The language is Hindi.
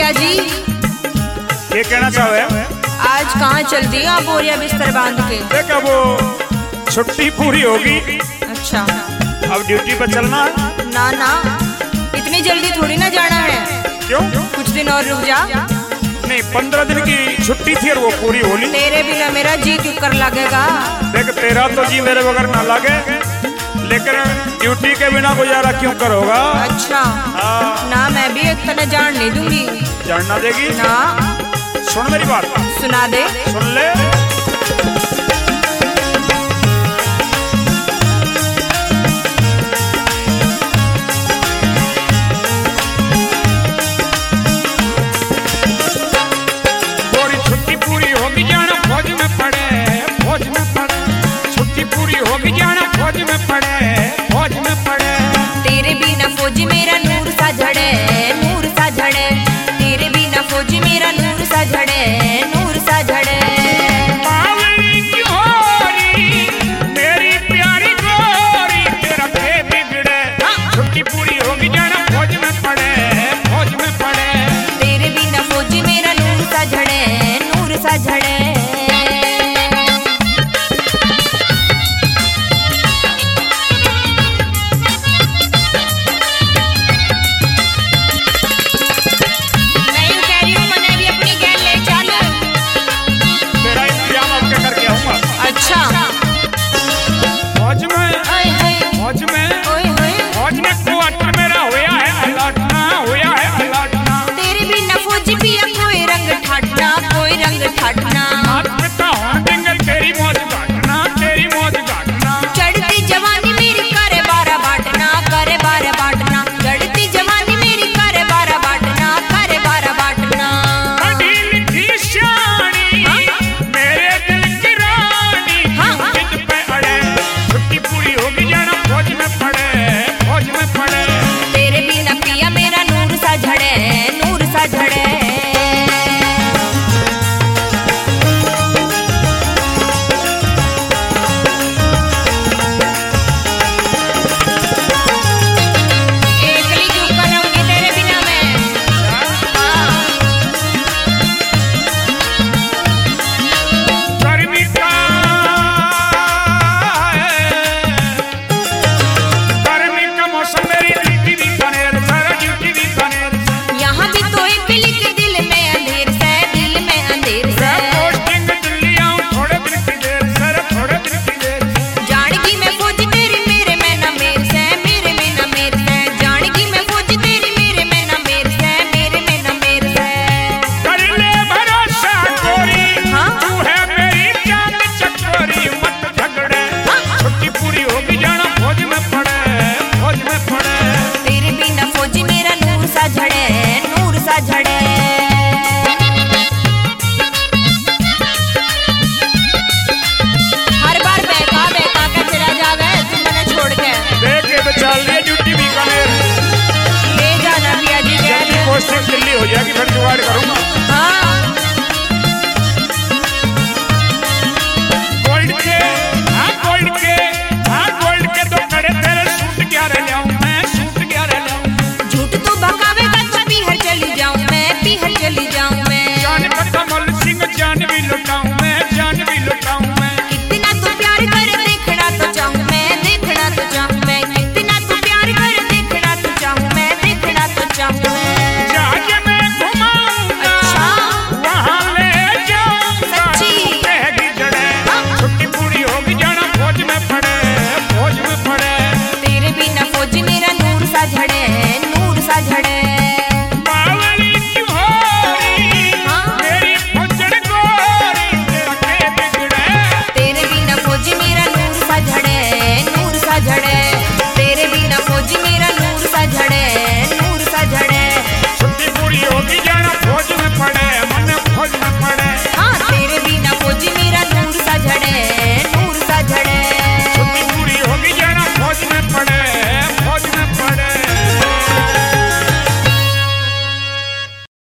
बोरिया जी। ये कहना चाहे आज कहाँ चल दी आप बोरिया बिस्तर बांध के? देखा वो छुट्टी पूरी होगी। अच्छा, अब ड्यूटी पर चलना है। ना ना, इतनी जल्दी थोड़ी ना जाना है। क्यों? कुछ दिन और रुक जा। नहीं, 15 दिन की छुट्टी थी और वो पूरी होली। तेरे बिना मेरा जी क्यों कर लगेगा? देख, तेरा तो जी मेरे बगैर ना लागे, लेकिन ड्यूटी के बिना गुजारा क्यों करोगा? अच्छा ना, मैं भी एक तरह जान नहीं दूंगी। जानना देगी ना। सुन मेरी बात। सुना दे। सुन ले। तेरे बिना फौजी मेरा नूर सा झड़े, नूर सा झड़े। तेरे बिना फौजी मेरा नूर सा झड़े, नूर सा झड़े। मेरी प्यारी गोरी तेरा बिगड़े, छुट्टी पूरी